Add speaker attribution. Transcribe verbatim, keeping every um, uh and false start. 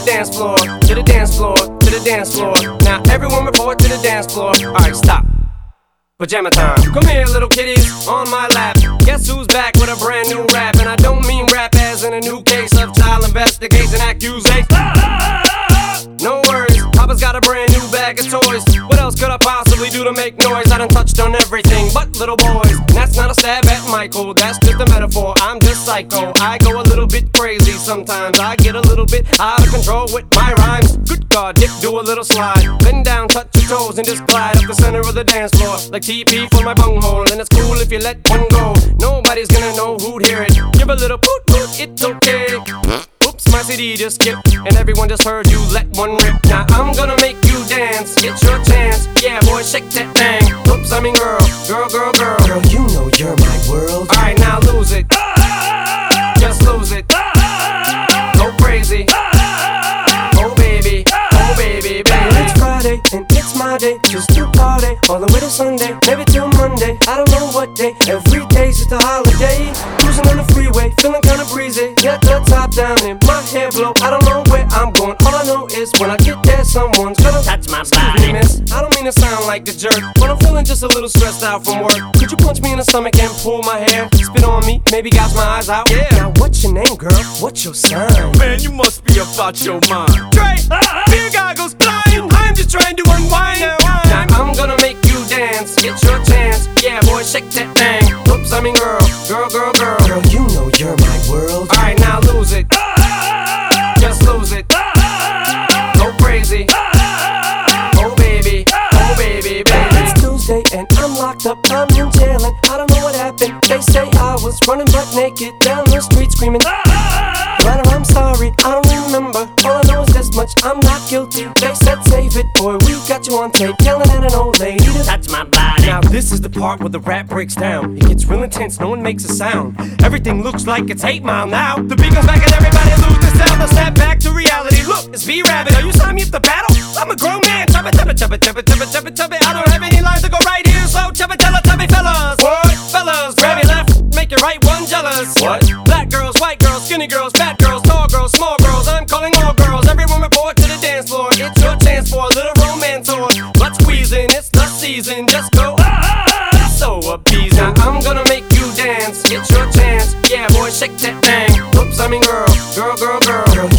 Speaker 1: dance floor, to the dance floor, to the dance floor. Now everyone report to the dance floor. Alright, stop. Pajama time. Come here, little kitties, on my lap. Guess who's back with a brand new rap? And I don't mean rap as in a new case of child investigation accusation. No worries, Papa's got a brand new bag of toys. What else could I possibly do to make noise? I done touched on everything but little boys. And that's not a stab at Michael, that's just a metaphor. I'm just psycho, I go a little bit crazy sometimes. I get a little bit out of control with my rhymes. Good God, Dick, do a little slide. Bend down, touch your toes, and just glide up the center of the dance floor like T P for my bunghole. And it's cool if you let one go. Nobody's gonna know who'd hear it. Give a little poot poot, it's okay. Oops, my C D just skipped, and everyone just heard you let one rip. Now I'm gonna make you dance, get your chance. Yeah, boy, shake that thing. Oops, I mean girl, girl, girl, girl.
Speaker 2: Girl, you know you're my world.
Speaker 1: Alright, now lose it. Just lose it. Go crazy. Oh baby, oh baby, baby.
Speaker 2: It's Friday and it's my day, just to party all the way to Sunday, maybe till Monday. I don't know what day. Every day's just a holiday. Cruising on the freeway, feeling kinda breezy. Get the top down and my hair blow. I don't know where I'm going. All I know is when I get there, someone's gonna
Speaker 1: touch my
Speaker 2: Excuse
Speaker 1: body.
Speaker 2: me, miss, I don't mean to sound like a jerk, but I'm feeling just a little stressed out from work. Could you punch me in the stomach and pull my hair? Spit on me, maybe gouge my eyes out.
Speaker 1: Yeah.
Speaker 2: Now what's your name, girl? What's your sign?
Speaker 3: Man, you must be about your mind.
Speaker 1: Dre, beer goggles flying. I'm just trying to unwind. Now I'm, I'm gonna make you dance, get your chance. Yeah, boy, shake that thing. Oops, I mean girl, girl, girl, girl.
Speaker 2: Girl, you know you're my world.
Speaker 1: Alright, now lose it. Just lose it. Go crazy. Oh baby, oh baby, baby.
Speaker 2: It's Tuesday and I'm locked up, I'm in jail and I don't know what happened. They say I was running butt naked down the street screaming. But I'm sorry, I don't remember. All I know is this much, I'm not guilty. They said save it, boy, we got you on tape yelling at an old lady to
Speaker 1: Touch my body.
Speaker 2: Now this is the part where the rap breaks down. It gets real intense, no one makes a sound. Everything looks like it's eight mile now.
Speaker 1: The beat comes back and everybody loses sound. They'll snap back to reality. Look, it's B-Rabbit. Are you signing me up to battle? I'm a grown man. Chubba, chubba, chubba, chubba, chubba, chubba, chubba. I don't have any lines to go right here, so chubba, chubba, chubby fellas. What? Fellas, grab your left, make your right one jealous. What? Black girls, white girls, skinny girls, fat girls, tall girls, small girls. I'm calling all girls. Everyone report to the dance floor. It's your chance for a little romance or blood squeezing. It's the season. Just go. Ah, so appeasing. Now I'm gonna make you dance. It's your chance. Yeah, boy, shake that thing. Oops, I mean girl, girl, girl, girl.
Speaker 2: Girl,